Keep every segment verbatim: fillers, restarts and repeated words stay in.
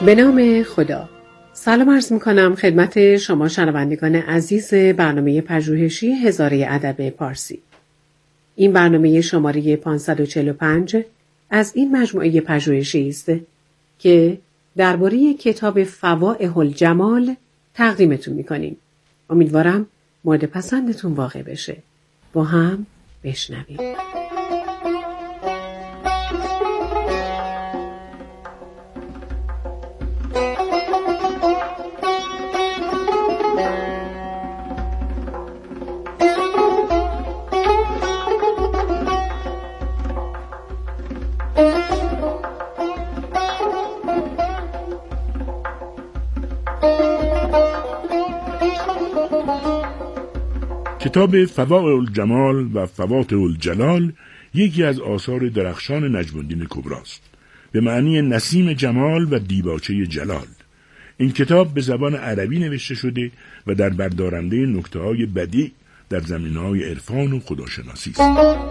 به نام خدا. سلام عرض می‌کنم خدمت شما شنوندگان عزیز برنامه پژوهشی هزاره ادب پارسی. این برنامه شماره پانصد و چهل و پنج از این مجموعه پژوهشی است که درباره کتاب فوائح الجمال تقدیمتون می‌کنیم. امیدوارم مورد پسندتون واقع بشه. با هم بشنویم. کتاب فوائح الجمال و فواتح الجلال یکی از آثار درخشان نجم الدین کبری است، به معنی نسیم جمال و دیباچه جلال. این کتاب به زبان عربی نوشته شده و در بردارنده نکته‌های بدیع در زمینه‌های عرفان و خداشناسی است.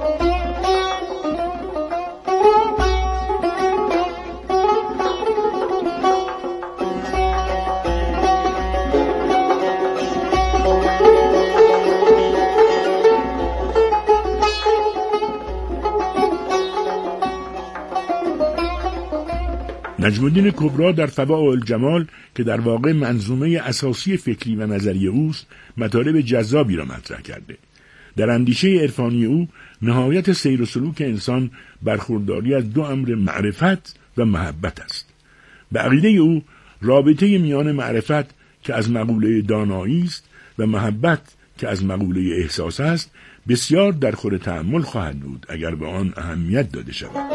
نجم الدین کبری در فوائح الجمال که در واقع منظومه اساسی فکری و نظری اوست، مطالب جذابی را مطرح کرده. در اندیشه عرفانی او نهایت سیر و سلوک انسان برخورداری از دو امر معرفت و محبت است. به عقیده او رابطه میان معرفت که از مقوله دانایی است و محبت که از مقوله احساس است بسیار در خور تأمل خواهد بود اگر به آن اهمیت داده شود.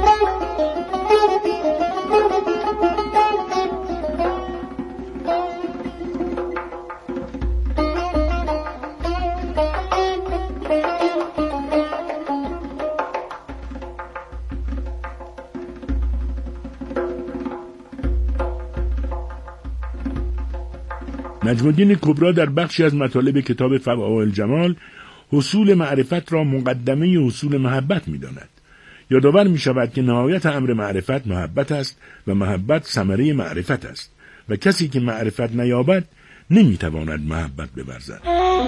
نجم الدین کبری در بخشی از مطالب کتاب فوائح الجمال حصول معرفت را مقدمه حصول محبت می‌داند. یادآور می‌شود که نهایت امر معرفت محبت است و محبت ثمره معرفت است و کسی که معرفت نیابد نمی‌تواند محبت بورزد.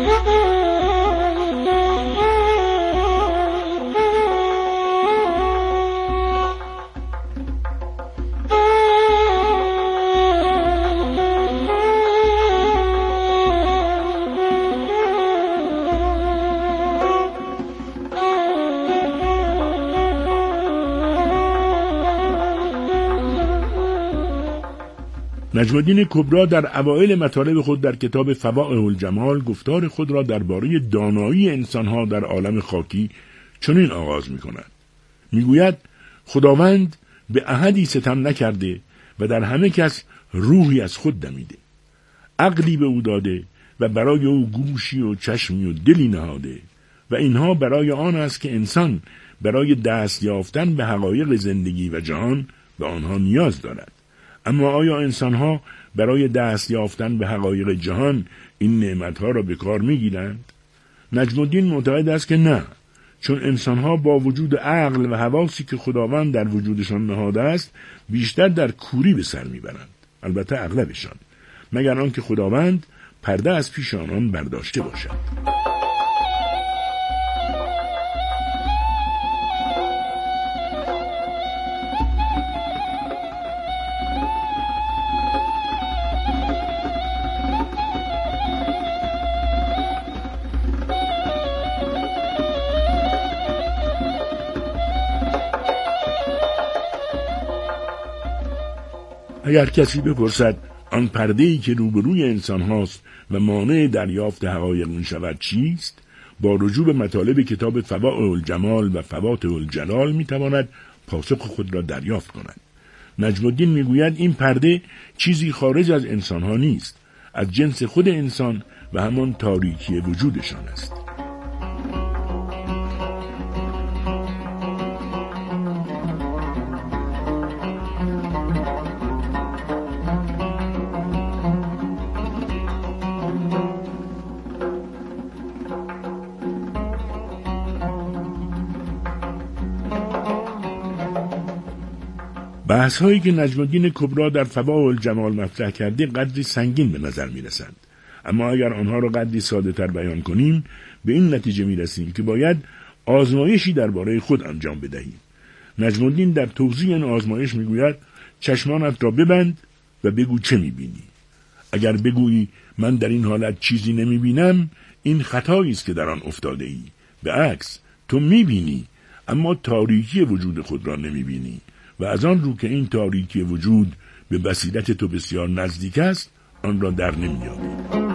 نجم الدین کبری در اوایل مطالب خود در کتاب فوائح الجمال گفتار خود را درباره دانایی انسانها در عالم خاکی چنین آغاز می‌کند. می‌گوید خداوند به احدی ستم نکرده و در همه کس روحی از خود دمیده. عقلی به او داده و برای او گوشی و چشمی و دلی نهاده و اینها برای آن است که انسان برای دست یافتن به حقایق زندگی و جهان به آنها نیاز دارد. اما آیا انسان‌ها برای دست یافتن به حقایق جهان این نعمت‌ها را به کار می‌گیرند؟ نجم الدین معتقد است که نه، چون انسان‌ها با وجود عقل و حواسی که خداوند در وجودشان نهاده است بیشتر در کوری به سر می‌برند، البته اغلبشان، مگر آنکه خداوند پرده از پیش آنان برداشته باشد. اگر کسی بپرسد آن پرده‌ای که روبروی انسان هاست و مانع دریافت حقایق می شود چیست؟ با رجوع به مطالب کتاب فوائح الجمال و فواتح الجلال می تواند پاسخ خود را دریافت کند. نجم الدین می گوید این پرده چیزی خارج از انسان ها نیست، از جنس خود انسان و همان تاریکی وجودشان است. بحث هایی که نجم الدین کبری در فواء الجمال مطرح کرده قدری سنگین به نظر می رسند. اما اگر آنها را قدری ساده تر بیان کنیم به این نتیجه می رسیم که باید آزمایشی درباره خود انجام بدهیم. نجم الدین در توضیح این آزمایش می گوید چشمانت را ببند و بگو چه می بینی. اگر بگویی من در این حالت چیزی نمی بینم، این خطایی است که در آن افتاده ای. به عکس تو می بینی اما تاریکی وجود خود را نمی بینی و از آن رو که این تاریکی وجود به بصیرت تو بسیار نزدیک است آن را در نمی یابی.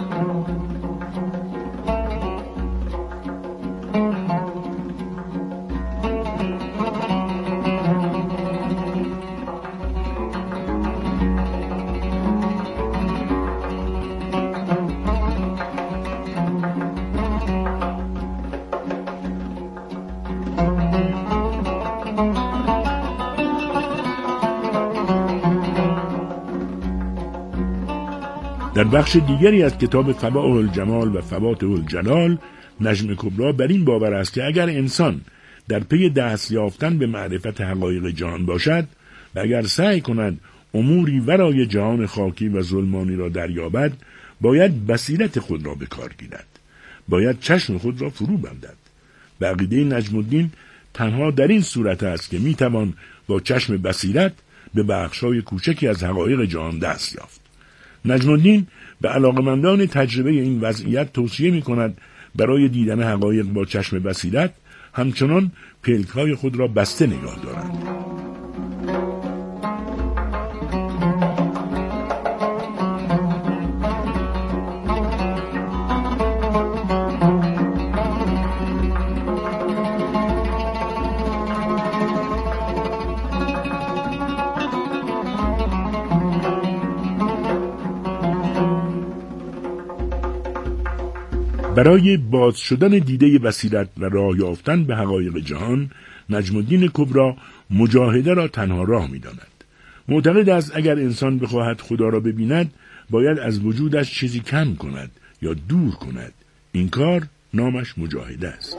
در بخش دیگری از کتاب فواء الجمال و فوات الجلال نجم کبری بر این باور است که اگر انسان در پی دست یافتن به معرفت حقایق جهان باشد و اگر سعی کند اموری ورای جهان خاکی و ظلمانی را دریابد، باید بصیرت خود را به کار گیرد، باید چشم خود را فرو بندد. به عقیده نجم الدین تنها در این صورت است که میتوان با چشم بصیرت به بخشای کوچکی از حقایق جهان دست یافت. نجم الدین به علاقمندان تجربه این وضعیت توصیه می کند برای دیدن حقایق با چشم بصیرت همچنان پلک‌های خود را بسته نگاه دارند. برای باز شدن دیده بصیرت و راه یافتن به حقایق جهان، نجم الدین کبری مجاهده را تنها راه می‌داند. معتقد است اگر انسان بخواهد خدا را ببیند، باید از وجودش چیزی کم کند یا دور کند. این کار نامش مجاهده است.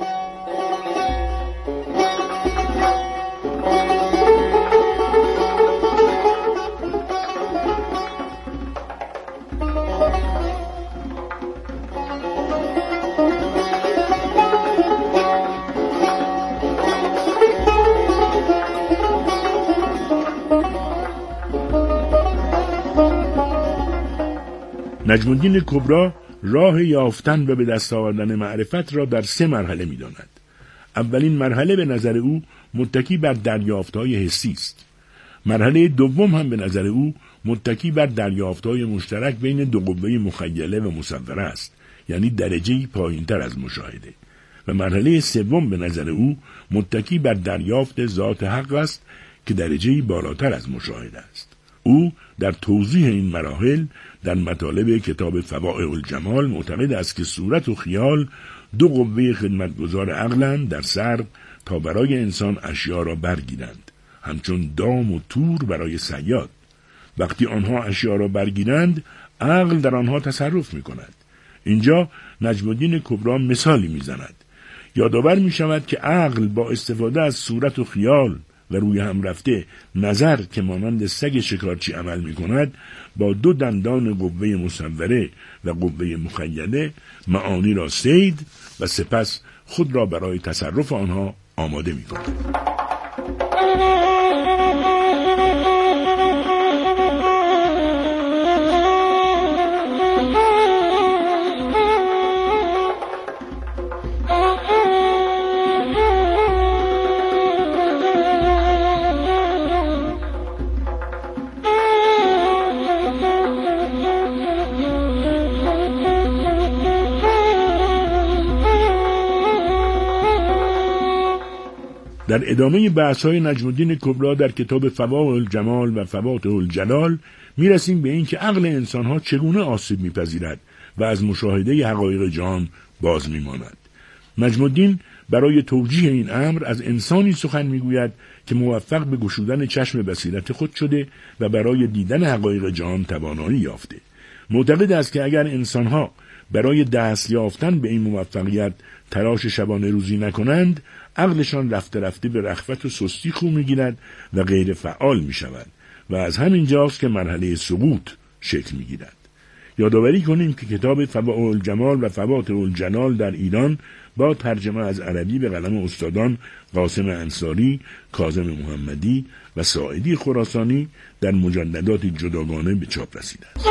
نجم الدین کبری راه یافتن و به دست آوردن معرفت را در سه مرحله می داند. اولین مرحله به نظر او متکی بر دریافت‌های حسی است. مرحله دوم هم به نظر او متکی بر دریافت‌های مشترک بین دو قوه مخیله و مصوره است، یعنی درجه‌ای پایین‌تر از مشاهده. و مرحله سوم به نظر او متکی بر دریافت ذات حق است که درجه‌ای بالاتر از مشاهده است. او در توضیح این مراحل در مطالب کتاب فواء الجمال معتقد است که صورت و خیال دو قوه خدمتگزار عقلند در سر تا برای انسان اشیا را برگیرند، همچون دام و تور برای صیاد. وقتی آنها اشیا را برگیرند، عقل در آنها تصرف می کند. اینجا نجم الدین کبری مثالی می زند. یادآور می شود که عقل با استفاده از صورت و خیال و روی هم رفته نظر که مانند سگ شکارچی عمل می کند، با دو دندان قوه مصوره و قوه مخیله معانی را صید و سپس خود را برای تصرف آنها آماده می کند. در ادامه بحث‌های نجم الدین کبری در کتاب فواء الجمال و فوات الجلال می‌رسیم به این که عقل انسان‌ها چگونه آسیب می‌پذیرد و از مشاهده حقایق جهان باز می‌ماند. نجم الدین برای توجیه این امر از انسانی سخن می‌گوید که موفق به گشودن چشم بصیرت خود شده و برای دیدن حقایق جهان توانایی یافته. معتقد است که اگر انسان‌ها برای دست یافتن به این موفقیت تلاش شبانه روزی نکنند، عقلشان رفته رفته به رخوت و سستی خو میگیرد و غیر فعال میشوند و از همین جاست که مرحله سقوط شکل میگیرد. یادآوری کنیم که کتاب فواء الجمال و فواتح الجلال در ایران با ترجمه از عربی به قلم استادان قاسم انصاری، کاظم محمدی و ساعدی خراسانی در مجلدات جداگانه به چاپ رسیده است.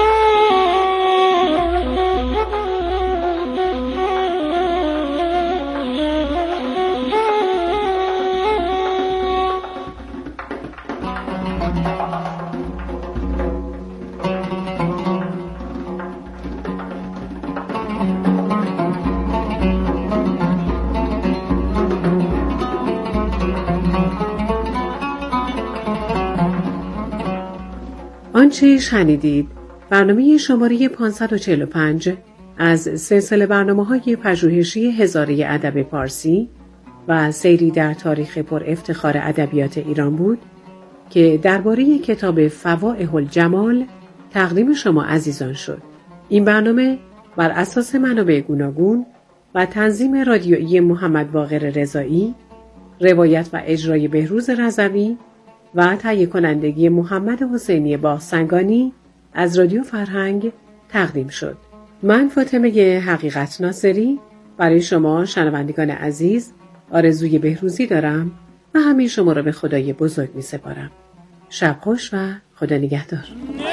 آنچه شنیدید برنامه شماره پانصد و چهل و پنج از سلسله برنامه‌های پژوهشی هزاره ادب پارسی و سیری در تاریخ پر افتخار ادبیات ایران بود که درباره کتاب فواء الجمال تقدیم شما عزیزان شد. این برنامه بر اساس منابع گوناگون و تنظیم رادیویی محمد باقر رضایی، روایت و اجرای بهروز رضوی و تهیه کنندگی محمد حسینی باغسنگانی از رادیو فرهنگ تقدیم شد. من فاطمه حقیقت ناصری برای شما شنوندگان عزیز آرزوی بهروزی دارم و همه شما را به خدای بزرگ می سپارم. شب خوش و خدا نگهدار.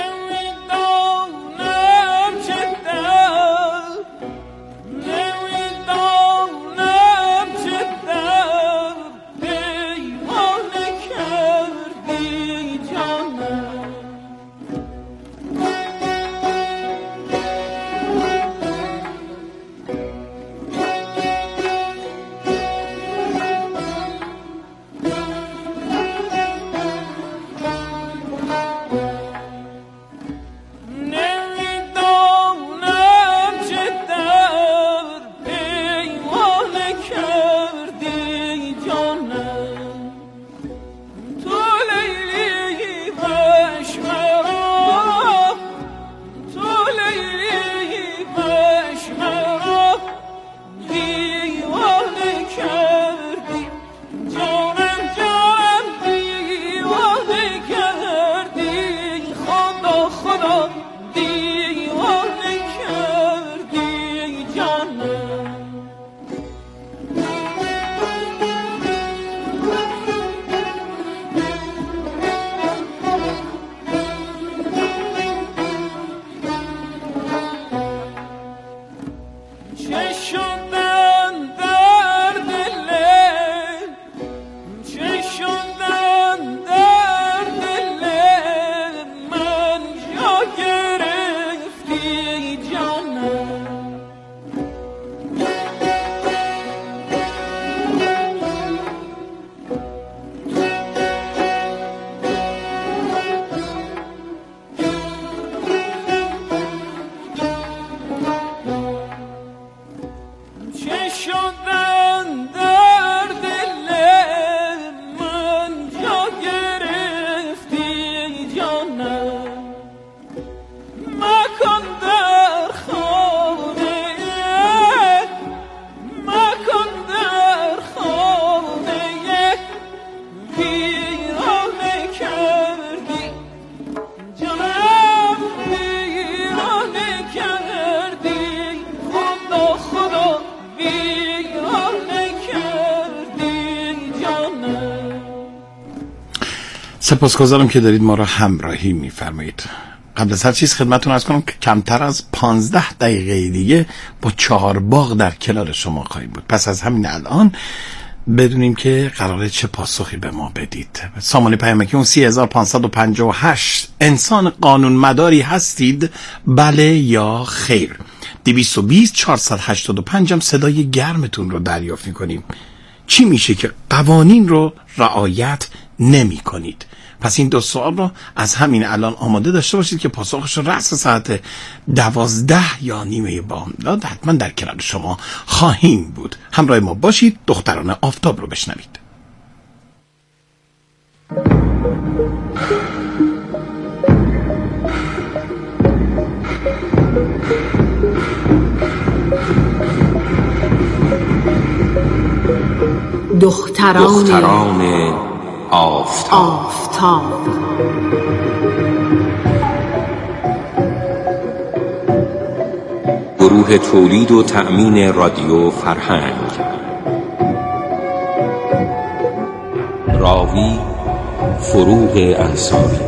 سپاسگزارم که دارید ما را همراهی می‌فرمایید. قبل از هر چیز خدمتتون عرض کنم که کمتر از پانزده دقیقه دیگه با چهار باغ در کنار شما خواهیم بود. پس از همین الان بدونیم که قراره چه پاسخی به ما بدید. سامانه پیامکی اون سی هزار و پانصد و پنجاه و هشت. انسان قانون مداری هستید؟ بله یا خیر؟ دویست و بیست چهارصد و هشتاد و پنج هم صدای گرمتون رو دریافت می‌کنیم. چی میشه که قوانین رو رعایت نمی کنید؟ پس این دو سوال رو از همین الان آماده داشته باشید که پاسخش رو رأس ساعت دوازده یا نیمه بامداد حتما در کنار شما خواهیم بود. همراه ما باشید. دختران آفتاب رو بشنوید. دختران, دختران آفتاب, آفتاب. گروه تولید و تأمین رادیو فرهنگ. راوی فروغ انصاری.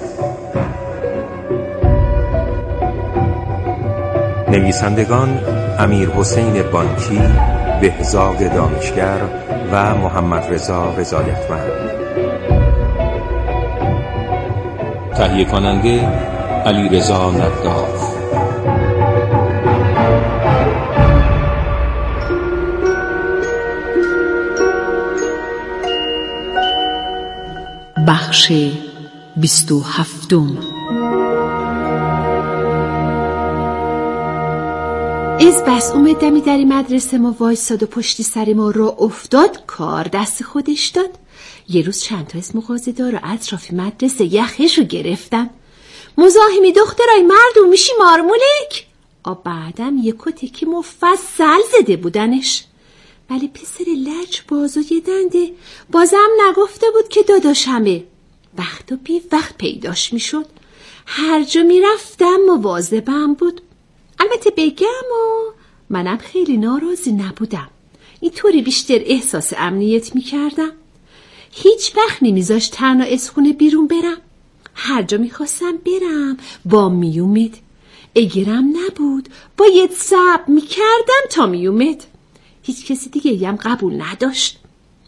نویسندگان امیر حسین بانکی، بهزاد دانشگر و محمد رضا رضایتمند. تهیه کننده علی رضا نداف. بخش بیست و هفتم. از بس اومد دمی در مدرسه ما وایساد و پشتی سر ما را افتاد، کار دست خودش داد. یه روز چند تا از مغازه‌دار و اطراف مدرسه یخش رو گرفتن. مزاحمی دخترای مردم میشی مارمولک. آ بعدم یه کتکی مفصل زده بودنش. ولی پسر لج باز و یه دنده بازم نگفته بود که داداشمه. وقت و بی وقت پیداش میشد. هر جا میرفتم مواظبم بود. البته بگم و منم خیلی ناراضی نبودم. اینطوری بیشتر احساس امنیت میکردم. هیچ وقت نمیذاشت تنها از خونه بیرون برم. هر جا میخواستم برم با میومد. اگرم نبود باید صبر میکردم تا میومد. هیچ کسی دیگه هم قبول نداشت.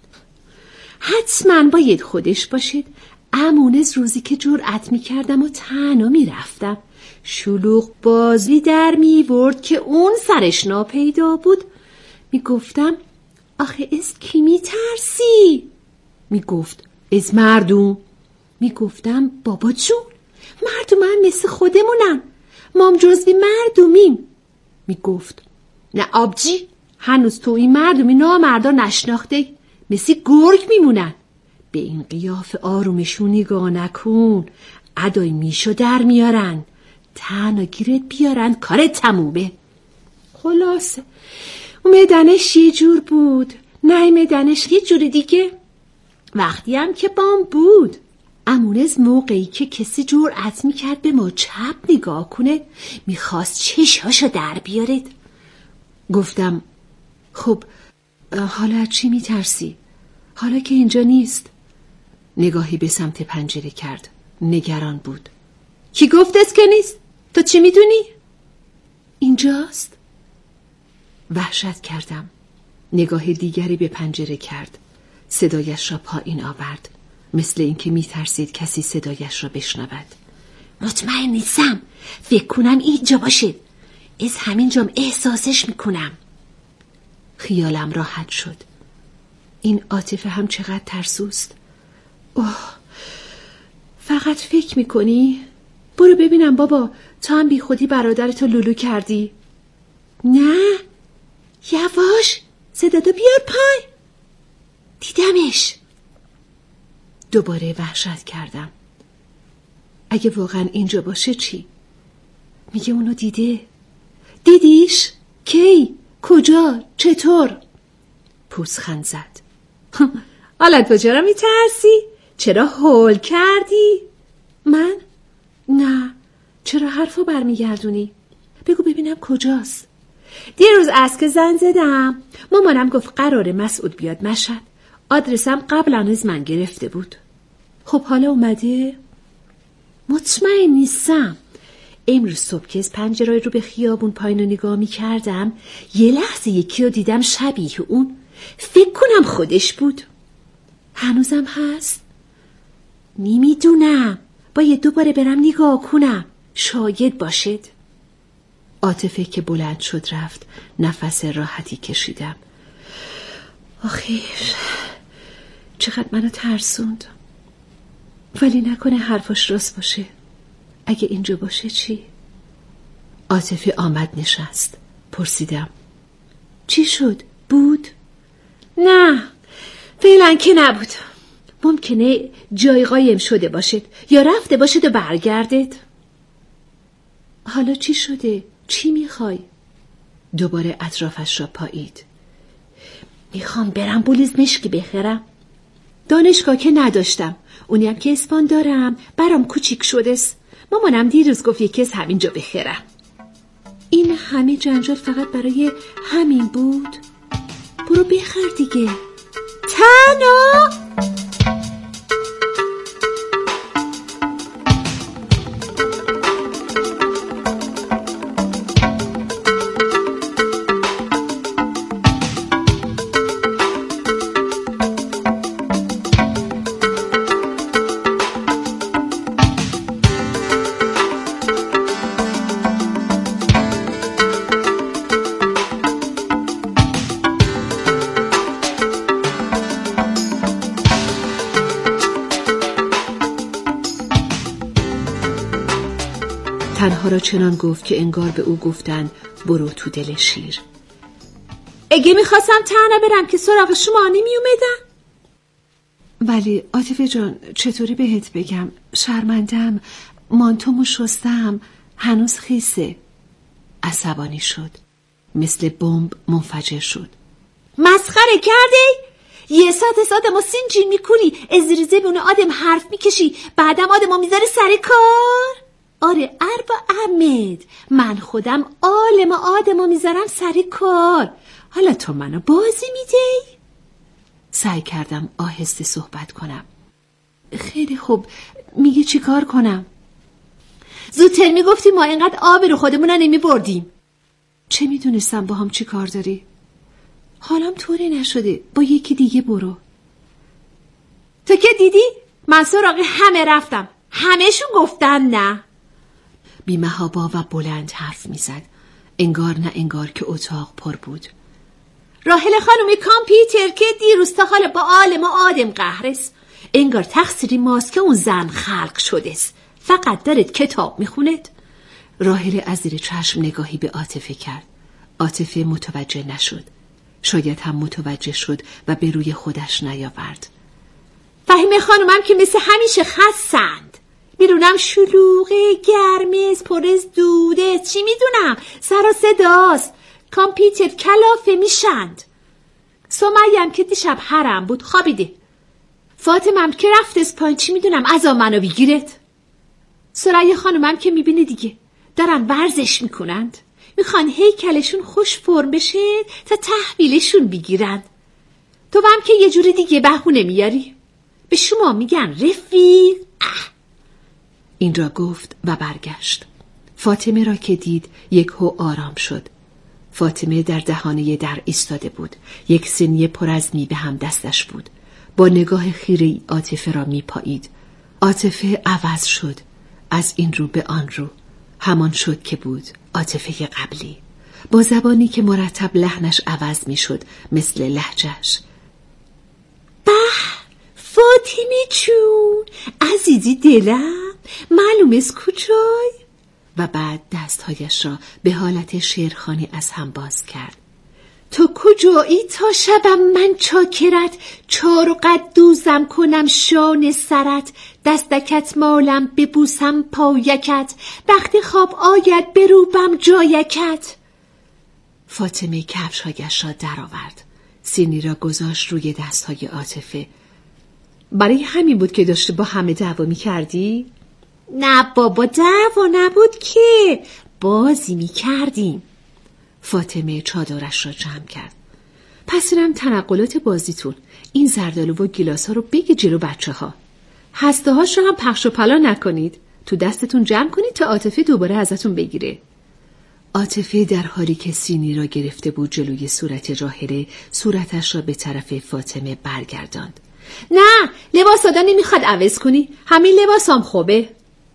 حتما باید خودش باشید. امون از روزی که جرأت میکردم و تنها میرفتم، شلوغ بازی در میورد که اون سرش ناپیدا بود. میگفتم آخه از کی میترسی؟ میگفت از مردم. میگفتم بابا جون، مردم هم مثل خودمونن، مام جزوی مردمیم. میگفت نه آبجی، هنوز تو این مردمی نامردا نشناخته، مثل گرگ میمونن. به این قیافه آرومشون نگاه نکن، ادای میشو در میارن، تنها گیرت بیارن کارت تمومه. خلاصه اومدنش یه جور بود، نیمدنش یه جور دیگه. وقتی هم که بام بود، امون از موقعی که کسی جرأت میکرد به ما چپ نگاه کنه، میخواست چشاشو در بیارد. گفتم خب حالا از چی میترسی؟ حالا که اینجا نیست. نگاهی به سمت پنجره کرد. نگران بود. کی گفت است که نیست؟ تو چی میدونی؟ اینجاست. وحشت کردم. نگاه دیگری به پنجره کرد. صدایش را پایین آورد، مثل اینکه میترسید کسی صدایش را بشنود. مطمئن نیستم، فکر کنم اینجا باشه. از همینجام احساسش میکنم. خیالم راحت شد. این عاطفه هم چقدر ترسوست. اوه، فقط فکر میکنی؟ برو ببینم بابا، تو هم بی خودی برادرتو لولو کردی. نه، یواش، صداتو بیار پای. دیدمش. دوباره وحشت کردم. اگه واقعا اینجا باشه چی؟ میگه اونو دیده. دیدیش؟ کی؟ کجا؟ چطور؟ پوزخند زد. حالا تو چرا میترسی؟ چرا هول کردی؟ من؟ نه. چرا حرفو برمیگردونی؟ بگو ببینم کجاست. دیروز از که زنگ زدم، مامانم گفت قراره مسعود بیاد مشهد. آدرسم قبلا از من گرفته بود. خب حالا اومده؟ مطمئن نیستم. امروز صبح که از پنجره رو به خیابون پایین رو نگاه می کردم، یه لحظه یکی رو دیدم شبیه اون. فکر کنم خودش بود. هنوزم هست؟ نمیدونم، باید دوباره برم نگاه کنم، شاید باشد. عاطفه که بلند شد رفت. نفس راحتی کشیدم. آخیر چقدر منو ترسوند. ولی نکنه حرفش راست باشه. اگه اینجا باشه چی؟ عاطفه آمد نشست. پرسیدم چی شد؟ بود؟ نه فعلا که نبود. ممکنه جای قایم شده باشد یا رفته باشد و برگردد. حالا چی شده؟ چی میخوای؟ دوباره اطرافش را پایید. میخوام برم بولیز مشکی بخرم. دانشگاه که نداشتم، اونیم که اسپان دارم برام کوچیک شده است. مامانم دیروز گفت یکی از همینجا بخرم. این همه جنجال فقط برای همین بود؟ برو بخر دیگه. تانا! تنها را چنان گفت که انگار به او گفتن برو تو دل شیر. اگه میخواستم تنها برم که سراغ شما نمی اومدم. ولی عاطفه جان چطوری بهت بگم؟ شرمندم، مانتومو شستم، هنوز خیسه. عصبانی شد، مثل بمب منفجر شد. مسخره کرده؟ یه ساعت از آدم و سینجین میکنی، از ریزه بونه آدم حرف میکشی، بعدم آدم ها میذاره سر کار؟ آره اربا احمد، من خودم عالم آدم ها میذارم سر کار. حالا تو منو بازی میدی؟ سعی کردم آهسته صحبت کنم. خیلی خوب، میگه چی کار کنم؟ زودتر میگفتی ما اینقدر آب رو خودمون نمی بردیم. چه میدونستم با هم چی کار داری؟ حالم طوری نشده، با یکی دیگه برو. تو که دیدی؟ من سراغ همه رفتم، همهشون گفتن نه. بی‌محابا و بلند حرف میزد، انگار نه انگار که اتاق پر بود. راحل خانم کامپیوتر که دیروز تا حالا با عالم و آدم قهرست، انگار تقصیری ماست که اون زن خلق شده است، فقط دارد کتاب میخوند. راحل از زیر چشم نگاهی به عاطفه کرد. عاطفه متوجه نشد، شاید هم متوجه شد و به روی خودش نیاورد. فهیمه خانومم که مثل همیشه خستند، میدونم شلوغه، گرمز، پرز دوده، چی میدونم، سر و صداست، کامپیوتر کلافه میشند. سمیه‌ام که دیشب حرم بود خوابیده. فاطمه‌ام که رفت اسپان، چی میدونم از آن منو بگیرد. سرای خانومم که میبینه دیگه دارن ورزش میکنند، میخوان هیکلشون خوش فرم بشه تا تحویلشون بگیرن. تو هم که یه جوری دیگه بهونه میاری، به شما میگن رفیق. اه. این را گفت و برگشت. فاطمه را که دید یک هو آرام شد. فاطمه در دهانه در ایستاده بود، یک سینی پر از میوه هم دستش بود. با نگاه خیره‌ای عاطفه را میپایید. عاطفه عوض شد، از این رو به آن رو، همان شد که بود، عاطفه قبلی، با زبانی که مرتب لحنش عوض میشد مثل لهجه‌اش. به فاطمه چون عزیزی دلم، معلوم است کجای؟ و بعد دستهایش را به حالت شیرخوانی از هم باز کرد. تو کجایی تا شبم من چاکرت، چار و قد دوزم کنم شان سرت، دستکت مالم ببوسم پایکت، وقتی خواب آید بروبم جایکت. فاطمه کفشهایش را در آورد، سینی را گذاشت روی دستهای عاطفه. برای همین بود که داشته با همه دعوا می کردی؟ نه بابا، دعوا نبود که، بازی می کردیم. فاطمه چادرش را جمع کرد. پس اینم تنقلات بازیتون، این زردالو و گیلاس ها رو بگی جلو بچه ها. هسته هاش رو هم پخش و پلا نکنید، تو دستتون جمع کنید تا عاطفه دوباره ازتون بگیره. عاطفه در حالی که سینی را گرفته بود جلوی صورت راحله، صورتش را به طرف فاطمه برگرداند. نه، لباس آدا نمیخواد عوض کنی، همین لباس هم خوبه.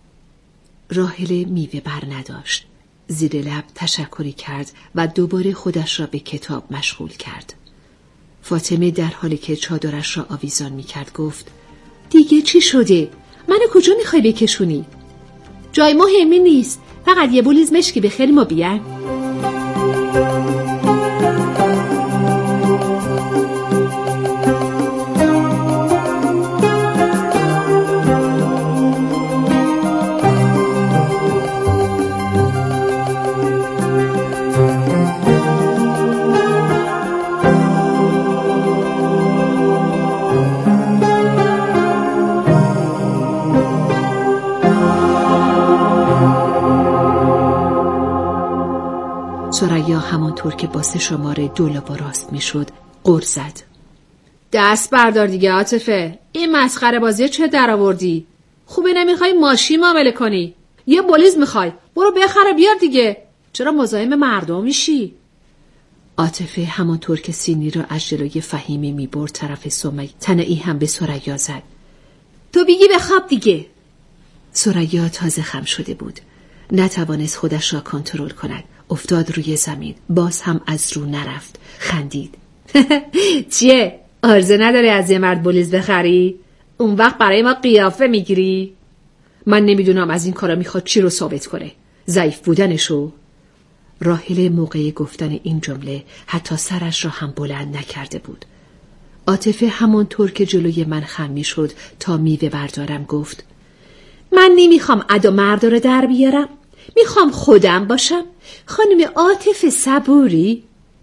راحله میوه بر نداشت، زیر لب تشکری کرد و دوباره خودش را به کتاب مشغول کرد. فاطمه در حالی که چادرش را آویزان میکرد گفت دیگه چی شده؟ منو کجا میخوای بکشونی؟ جای مهمی نیست، فقط یه بولیز مشکی بخریم و بیان. ثریا همانطور که با سه شماره جلو و راست میشد غر زد. دست بردار دیگه عاطفه، این مسخره بازی چه در آوردی؟ خوبه نمیخوای ماشین معامله کنی؟ یه بولیز میخوای؟ برو بخره بیار دیگه. چرا مزاحم مردم میشی؟ عاطفه همانطور که سینی را از جلوی فهیمه میبرد طرف سمیه، تنعی هم به ثریا زد. تو بگی بخواب دیگه. ثریا تازه خم شده بود، نتوانست خودش را کنترل کند. افتاد روی زمین، باز هم از رو نرفت. خندید. چیه؟ عرضه نداری از یه مرد بولیز بخری؟ اون وقت برای ما قیافه میگیری؟ من نمیدونم از این کارا میخواد چی رو ثابت کنه. ضعیف بودنشو؟ راحله موقع گفتن این جمله حتی سرش را هم بلند نکرده بود. عاطفه همانطور که جلوی من خم میشد تا میوه بردارم گفت: من نمیخوام ادا مردا رو در بیارم، میخوام خودم باشم. خانم عاطفه صبوری؟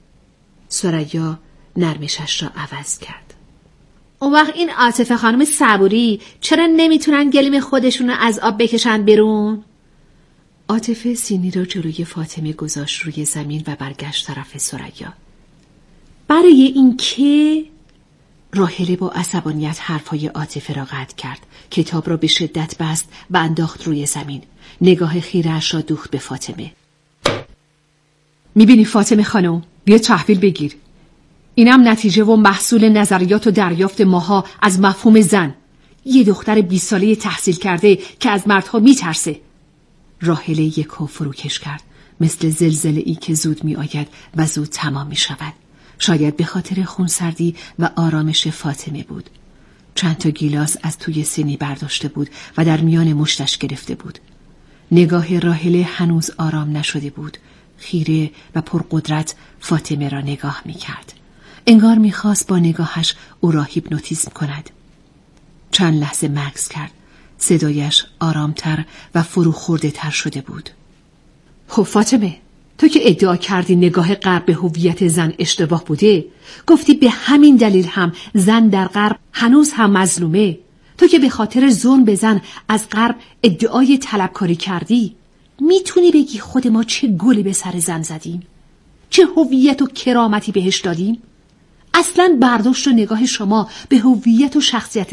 ثریا نرمشش را عوض کرد. اون وقت این عاطفه خانم صبوری چرا نمیتونن گلیم خودشون رو از آب بکشن بیرون؟ عاطفه سینی را جلوی فاطمه گذاشت روی زمین و برگشت طرف ثریا. برای این که راحله با عصبانیت حرفهای عاطفه را قطع کرد. کتاب را به شدت بست و انداخت روی زمین. نگاه خیره‌اش را دوخت به فاطمه. میبینی فاطمه خانم، بیا تحویل بگیر. اینم نتیجه و محصول نظریات و دریافت ماها از مفهوم زن. یه دختر بیست ساله تحصیل کرده که از مردها میترسه. راحله یکو فروکش کرد، مثل زلزله‌ای که زود می آید و زود تمام می شود. شاید به خاطر خونسردی و آرامش فاطمه بود. چند تا گیلاس از توی سینی برداشته بود و در میان مشتش گرفته بود. نگاه راحله هنوز آرام نشده بود. خیره و پرقدرت فاطمه را نگاه می کرد. انگار می خواست با نگاهش او را هیپنوتیزم کند. چند لحظه مکث کرد. صدایش آرامتر و فروخورده تر شده بود. خب فاطمه، تو که ادعا کردی نگاه غرب به هویت زن اشتباه بوده، گفتی به همین دلیل هم زن در غرب هنوز هم مظلومه. تو که به خاطر ظلم به زن از غرب ادعای طلبکاری کردی، میتونی بگی خود ما چه گلی به سر زن زدیم؟ چه هویت و کرامتی بهش دادیم؟ اصلاً برداشت و نگاه شما به هویت و شخصیت